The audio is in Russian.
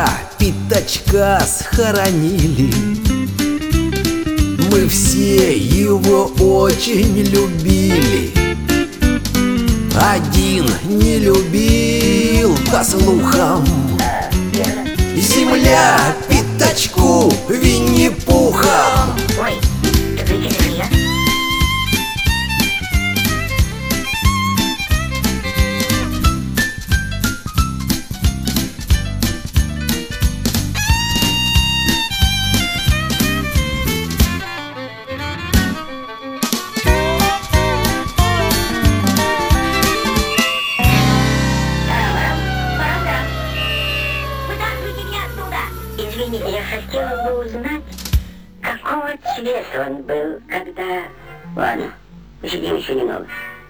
земля пятачка схоронили. Мы все его очень любили. Один не любил, по слухам, земля пятачку Винни-Пухом. Ой, это я. Извините, я хотела бы узнать, какого цвета он был, когда... Ладно, посидим еще немного.